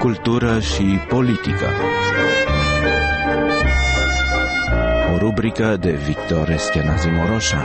Cultură și politică. O rubrică de Victor Eschenazi Moroșa.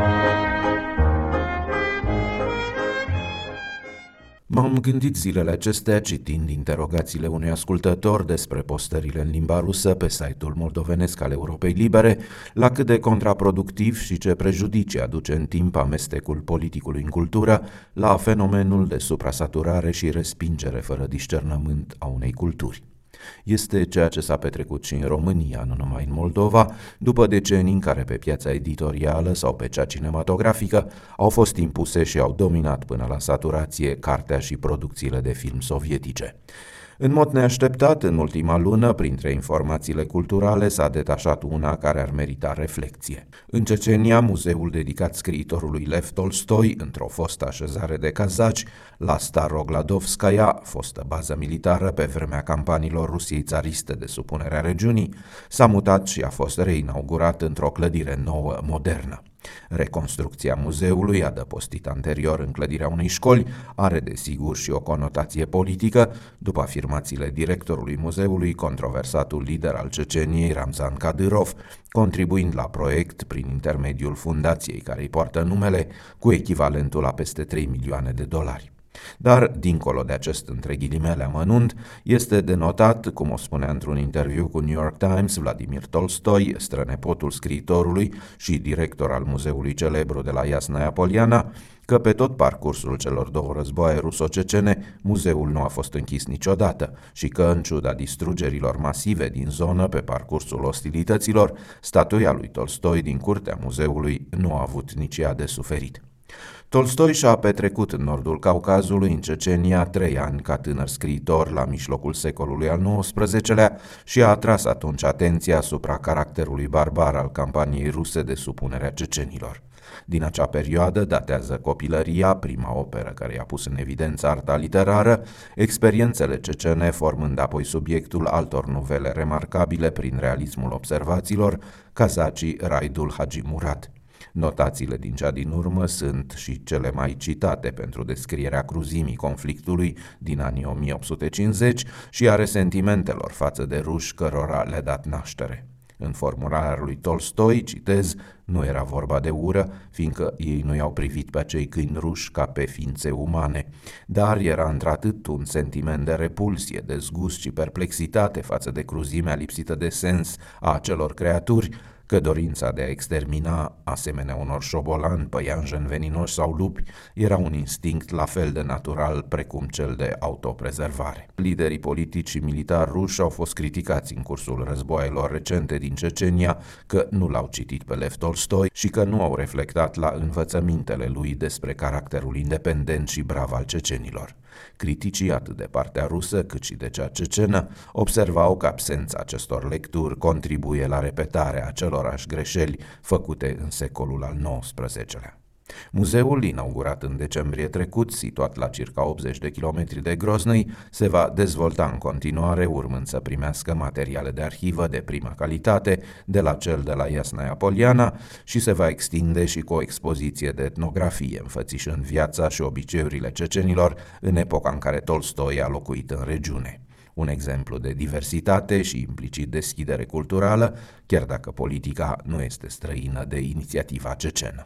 M-am gândit zilele acestea, citind interogațiile unui ascultător despre postările în limba rusă pe site-ul moldovenesc al Europei Libere, la cât de contraproductiv și ce prejudicii aduce în timp amestecul politicului în cultură la fenomenul de suprasaturare și respingere fără discernământ a unei culturi. Este ceea ce s-a petrecut și în România, nu numai în Moldova, după decenii în care pe piața editorială sau pe cea cinematografică au fost impuse și au dominat până la saturație cartea și producțiile de film sovietice. În mod neașteptat, în ultima lună, printre informațiile culturale s-a detașat una care ar merita reflecție. În Cecenia, muzeul dedicat scriitorului Lev Tolstoi, într-o fostă așezare de cazaci, la Starogladovskaya, fostă bază militară pe vremea campaniilor Rusiei țariste de supunere a regiunii, s-a mutat și a fost reinaugurat într-o clădire nouă, modernă. Reconstrucția muzeului, adăpostit anterior în clădirea unei școli, are desigur și o conotație politică, după afirmațiile directorului muzeului, controversatul lider al Ceceniei, Ramzan Kadyrov, contribuind la proiect prin intermediul fundației care îi poartă numele, cu echivalentul la peste 3 milioane de dolari. Dar, dincolo de acest între ghilimele amănunt, este de notat, cum o spunea într-un interviu cu New York Times, Vladimir Tolstoi, strănepotul scriitorului și director al muzeului celebru de la Yasnaya Poliana, că pe tot parcursul celor două războaie ruso-cecene, muzeul nu a fost închis niciodată și că, în ciuda distrugerilor masive din zonă pe parcursul ostilităților, statuia lui Tolstoi din curtea muzeului nu a avut nici ea de suferit. Tolstoi și-a petrecut în nordul Caucazului, în Cecenia, 3 ani ca tânăr scriitor la mijlocul secolului al XIX-lea și a atras atunci atenția asupra caracterului barbar al campaniei ruse de supunere a cecenilor. Din acea perioadă datează Copilăria, prima operă care i-a pus în evidență arta literară, experiențele cecene formând apoi subiectul altor novele remarcabile prin realismul observațiilor, Cazacii Raidul Hagi Murat. Notațiile din cea din urmă sunt și cele mai citate pentru descrierea cruzimii conflictului din anii 1850 și a resentimentelor față de ruși cărora le-a dat naștere. În formularea lui Tolstoi, citez, nu era vorba de ură, fiindcă ei nu i-au privit pe acei câini ruși ca pe ființe umane, dar era într-atât un sentiment de repulsie, dezgust și perplexitate față de cruzimea lipsită de sens a acelor creaturi, că dorința de a extermina, asemenea unor șobolani, păianjeni veninoși sau lupi, era un instinct la fel de natural precum cel de autoprezervare. Liderii politici și militari ruși au fost criticați în cursul războaielor recente din Cecenia că nu l-au citit pe Lev Tolstoi și că nu au reflectat la învățămintele lui despre caracterul independent și brav al cecenilor. Criticii, atât de partea rusă cât și de cea cecenă, observau că absența acestor lecturi contribuie la repetarea acelorași greșeli făcute în secolul al XIX-lea. Muzeul, inaugurat în decembrie trecut, situat la circa 80 de kilometri de Grozny, se va dezvolta în continuare, urmând să primească materiale de arhivă de prima calitate de la cel de la Yasnaya Poliana și se va extinde și cu o expoziție de etnografie, înfățișând viața și obiceiurile cecenilor în epoca în care Tolstoi a locuit în regiune. Un exemplu de diversitate și implicit deschidere culturală, chiar dacă politica nu este străină de inițiativa cecenă.